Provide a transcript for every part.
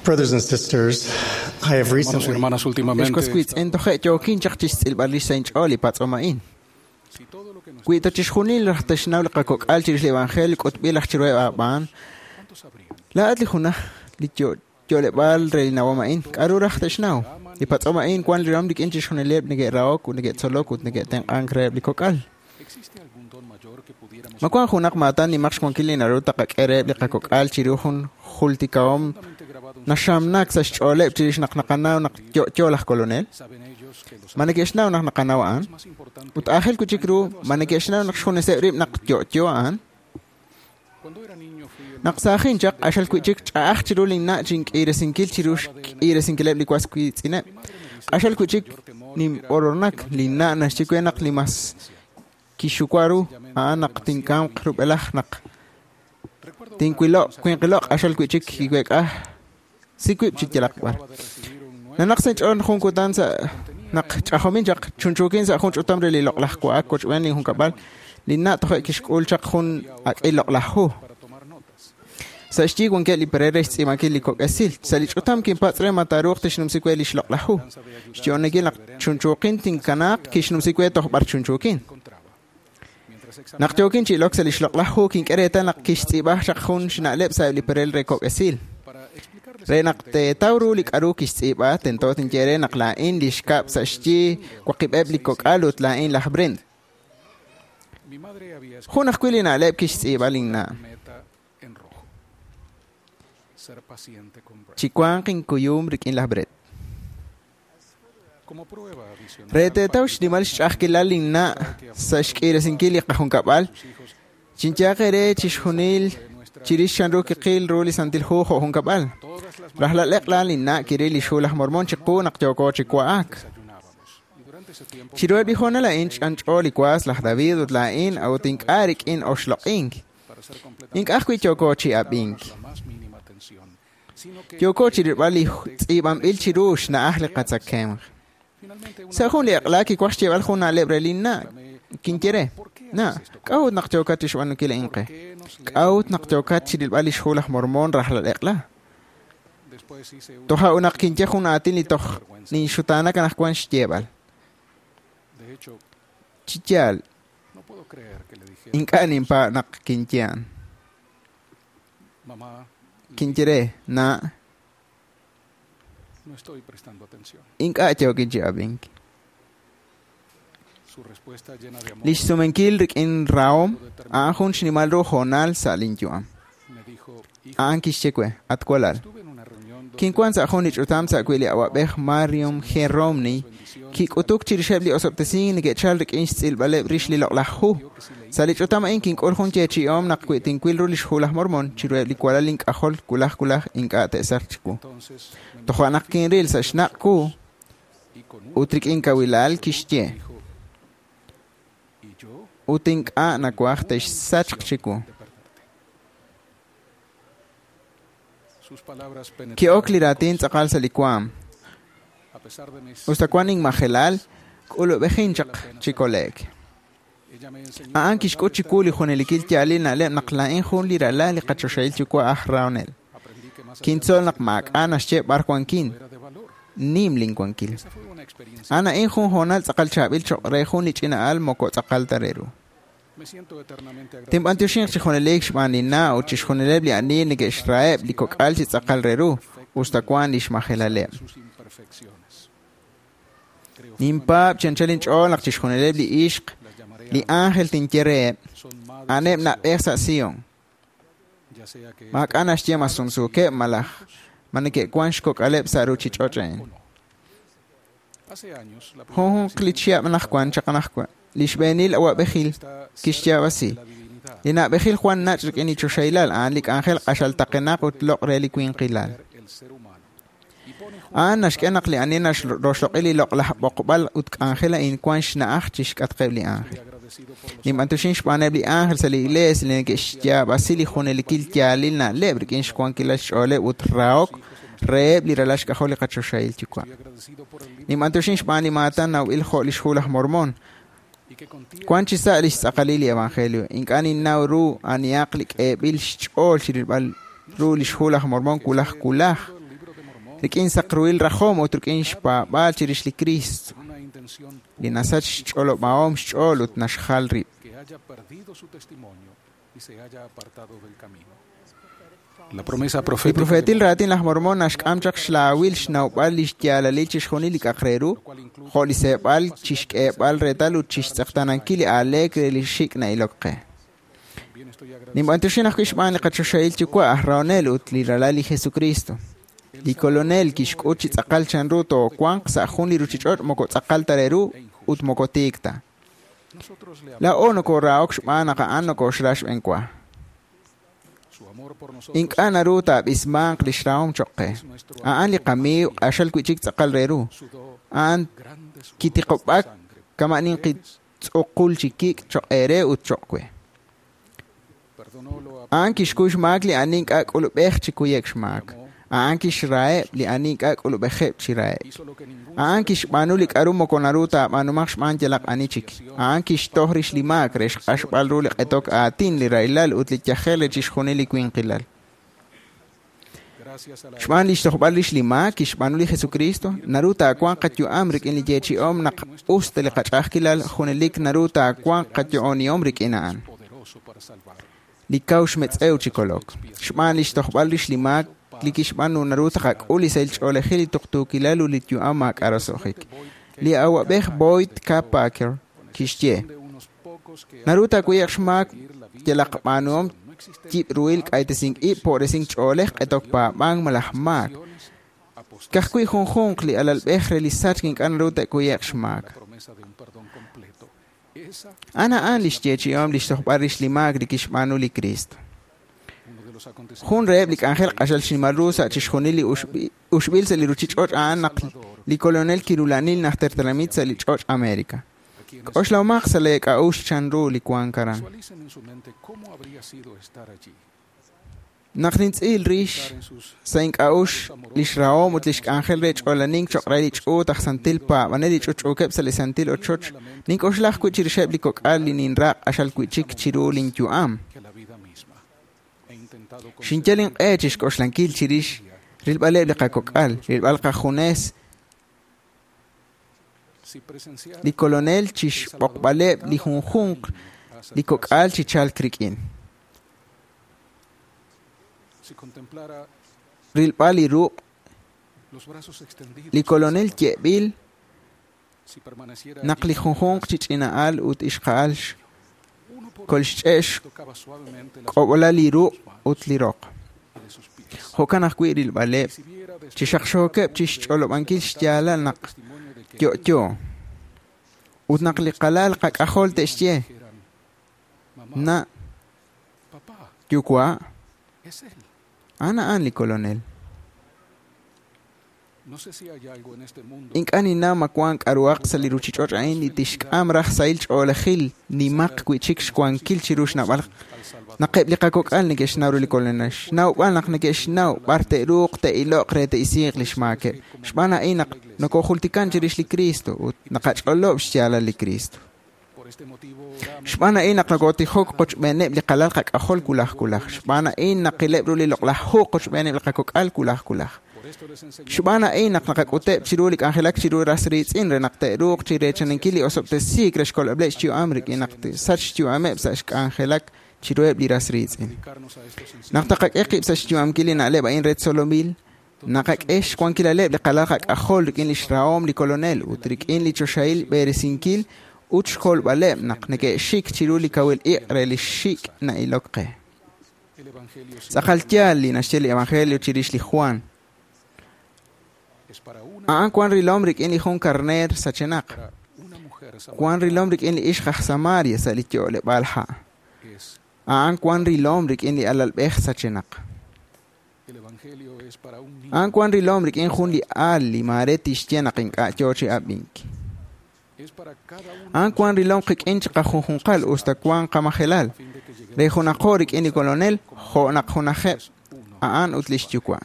Brothers and sisters, I have Hermanos y recently hermanas, últimamente, Escosquits en toje jokin chachis ilbalis saint oli patsomain. Cuito chishunil rahtashnaw qakok alchis evangel kot bilach chirwe aban. La atli huna li jole bal rel nawamain. Karu rahtashnaw. Li patsomain kwan ram dik inchis huneleb nige raok nige tsolok nige ten ankre likokal. Makwan hunak matan ni max konkili naruta kakere likakok alchiruhun hultikaom. Nashamnak sa chole chirish naknakanaw nak cholah kolonel. Manekeshnaw naknakanawaan. Ut ahel kuchikru manekeshnaw nakshunese rib nak choan. Naksahin chak ashal kuchik chaach chirulin na chink iresinkil chirush iresinkileb likwas kuitsine. Ashal kuchik nim oronak lina nashikwenak limas kishukwaru anak tinkam krubelach nak. Tinkwilo kwenqilok ashal kuchik kikwek Sikwip chitilakbar. Nanaksen on hunkutan sa nak chahomin jak chunchukin sa hunch utamre li loklach ko ak coach wen hunkabal linna to kishkul chak hun ak iloklahu. Sa sti gon ke li pereres imakil li kokesil salich utam kin patre mataruq tishnum sikwel li loklahu. Sti onegil nak chunchukin tin kanak kishnum sikwet to bar chunchukin. Nak chokin chi loksel li loklahu kin kereta nak kishti bah chak hun shnaleb sa li perel rekokesil. Renak te taurulik arukis iba tentotin jere nak lain lishkap sa shti kwakib eblikok alut lain lahbrind. Hunak kwilin aleb kis iba lingna. Chikwan kin kuyum rikin lahbred. Rete taush dimal shakilal lingna sa shkira sinkili kahun kapal. Chinchakere chishunil chirishan ruki qil ruli santil huho hun kapal. Rahla lekla linna kirili shulah mormon chiku nakjoko chikuaak. Chiruel bijona la inch ancholi kwas lah David ut la in au tink arik in oshlo ink. Ink akwi choko chi abink. Choko chiribali ibam il chirush na ahli qatsakem. Sa hun liaqlaki kwashi wal khuna lebre linna kinkire. Na, kaut nakjoka tishwanu kila inqe. Kaut nakjoka chiribali shulah mormon rahla lekla. Toha unak kinche atin li toch ni shutana kanak kwan shjebal. Chichal. Inka nimpa nak kinchean. Kinchere na. Inka cheo kinche abink. Lish sumenkil rik in raom. Ahun shnimal ro honal salinjuam. Ankis chekwe atkolal. Kinkwan sa khonich utam sa kweli awabeh Mariam Jeromni kik utuk chirshebli osoptesin ge chalrik instil bale rishli loklahu salich utam in kink orhon chechi om nak kwitin kwilrulish hulah mormon chirweli kwala link ahol kulah inka te sarchku tohanak kinril sa shnakku utrik inka wilal kishtie utink a nakwachtesh sachchiku Ki okliratin tsakal sa likwam. Ustakwaning mahelal, ulo behinchak chikolek. Aan kishko chikuli hunelikil tiali na le naklain hun lirala li kachoshail chikwa ahraunel. Kinsol nakmak anas che barkwankin. Nim linkwankil. Ana in hun honal tsakal chabil chokre hun lichina al moko tsakal tareru. Tim antushin chihonelek shmanina o chihoneleb li ani nige shraeb li kokal si tsakal reru ustakwan li shmahelale. Nimpap chanchalin chol nak chihoneleb li ishq li angel tinkere aneb na esa sion. Mak anas tiama sunsuke malach manike kwansh kokaleb saru chichochen. Hon klitchia manach kwan chakanak kwan. Lishbenil awa bekhil kishya wasi lina bekhil Juan nachrik ini chushailal anlik angel qashal taqenak utlok reliquin qilal nash kenak li anina roshloqili loqlah boqbal ut angela in kwansh na achtish katqebli angel nim antushin shpanebli angel sali iles lin kishya basili khonelikil tialilna lebrik in shkwan kilash ole utraok reb li relash kaholi qachushail chikwa nim antushin shpani matan naw il kholish hulah mormon Kwanchi sa alis sa kalili evangelio. Inkani nauru aniaklik bil shol shiribal ru lishhulah mormon kulah. Rikin sakruil rajom utrukin shpa balchirish li Cristo. Linasach cholo maom cholot nashal rib. La promesa profetil ratin las mormonas amchak shlawil shnaubal lishtiala lichish khonilik akreru kholisebal chishkebal retalu chishtakhtanankili alek lishikna ilokqe nimbantushinah kishman liqachoshail chikwa ahronel utliralali Jesucristo li colonel kishkuchi tsaqal chanruto kwanq sahun liruchichot moko tsaqal tareru ut mokotikta la onoko raok shmana ka anoko shrash enkwa إنك أنا روتا بإسمانك لشراهم شقة أنا لقمي أشل كويتشيك تقل ريرو أنا كي تقبك كما ننقي تقول شكيك شقيري وتشقوي أنا كيشكوش ماك لأنك أقول بيخ شكويك ماك أنا كيشراي لأنك أقول بخيب شراي أنا كيشبانو لك أرو مكونا روتا مانو ماكش مانجلق أنيشك أنا كيشتوهرش لماك ريش قشبال رولك أتوك آتين لرايلال وتلتيخيل تشخوني لك وين قلال شمان ليش تخبر ليش لما كيشبانو لي Jesucristo ناروتا أكوان قد يؤمرك إن جيتشي أم نق أوست لقد أخكلال خون ليك ناروتا أكوان قد يعوني أمرك إنان لكاوش متسأو تشيكولوك شمان ليش تخبر ليش لما لكيشبانو ناروتا خاك أولي سيلش أولي خيلي تقتو كلالو لتيؤمك أرسوخيك لي أو بيخ بويد كاباكر كيشتيه ناروتا كويك شماك جلق مانوم تيب رويل كايتسينك إي بورسينك شوليخ أتوك با بانغ ملحماك كاكوي خونخونك لي على البخر اللي ساتكينك أنا روتا كويك شماك أنا ليشتيتش يوم ليشتخباريش لماك لكيشمانو لي كريستو خون ريب لك أنخيل قشل شماروسا تشخوني لي أشبيل سلي روتشيش أوش نقل لي كولونيل كيرولانيل نختر تلاميد سلي أوش أمريكا أوش لو ماخ سليك أوش شانرو لكوان كران نخنين تسئل ريش سينك أوش ليش راوم وتليش أنخيل ريش أولا نينك شقرأي ليش أو تخسن تلبا وناليش أوش أو كبسل سنتيل أوش نينك أوش لاخ كويتشي رشاب لكوك قال لي نين راق أشال كويتشيك تشيرو لينك يو أم شنجلين قايتش كوشلان كيل تشيريش ريل بالي لقا كوكال ريل بالقا خونيس لي كولونيل تشيش بقبالي لي خونخونق لي كوكال تشال كريكين ريل بالي روق لي كولونيل تيبيل نقلي خونخونق تشينا آل وتشقالش كلش قولا لي روق أوتلي روق هو كان أخوي البالي تشخشوا كب تشتغلوا بانكيش جالا نق جو وتنقلي قلال قك أخول تشتيه نا يوكوا أنا لي كولونيل إنك أني نام كوانك أرواق سلي روتشيتش عيني تشك أمرخ سايلش أول خيل نيماق كويتشيكش كوان كيل شيروش نبالغ نقيب لقا كوكال نكيش ناورو لي كولناش ناو بالنق نكيش ناو بارت روق تإيلوق ريت إسيق ليش ماكي شبانا إينق نكو خلتي كان جريش لكريستو ونقاش أولو بشتيالا لكريستو شبانا إينق نكوتي خوك قوش بينيب لقلالقك أخول كلاه شبانا إينق لبرو لي لقلاه هو قوش بينيب لقا كوكال كلاه شبانا إينق نقاك أتاب شيرولك أنخلاك شيرو راسريت إن رنق تأروق شيريتشنن كيلي أصب تسيك رشكول أبلاش تيو أمريك إنق تساتش تيو أماب ساشك أنخلاك شيرويب لي راسريت إن نقتقك إقيب ساش تيو أمكيلي نعليب أين ريت سولوميل نقاك إيش كوان كيلا ليب لقلاقك أخول لك إن لي شراوم لي كولونيل وتريك إن لي تشوشايل بيرسين كيل وتشكول باليب نقنك شيك شيرولي كويل إقري للشيك نايلوكي ساقلتيال لي نشتلي إيفانجيليو تشيريش لي خوان كوان ريلومريك إني خون كارنير ساتشناق كوان ريلومريك إني إيش خخ سماريا ساليتيو لبالحا كوان ريلومريك إني على البيخ ساتشناق كوان ريلومريك إن خون لي لي ماريتي شتيناق إنك أتيوشي أبينك كوان ريلومريك إنش قخون قال أستكوان قام خلال ريخونا قوريك إني كولونيل خوناق خونا خيب أتليشتيو كوان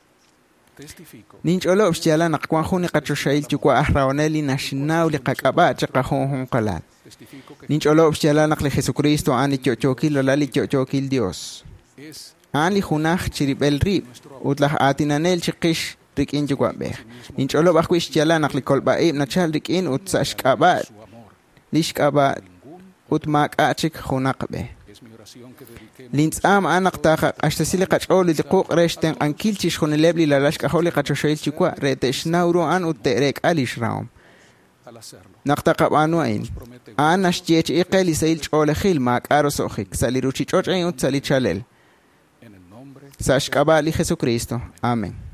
نينج أولو بشتيالا نقوان خوني قد شايل تكوا أحراونالي ناشناو لقاكابا تقاخون قلال نينج أولو بشتيالا نقل خيسوكريستو آني تيوتيوكيل لالي تيوتيوكيل ديوس آني خوناخ تشريب الريب وطلح آتنا نيل شقيش rikin jugwabe nin cholo ba kwish yala nak likol ba na chal rikin ut sashkaba lishkaba ut maqachik khunaqbe lins am anak taqa ashtasili qachol liquq reshten ankilchish khunelebli lalash qaholi qachoshil chikwa retesh nauro an ut terek alishraum naqtaqab anuain anash jech iqeli sail chole khil maq arosokhik saliruchi chochain ut salichalel sashkaba li Jesucristo. Amén.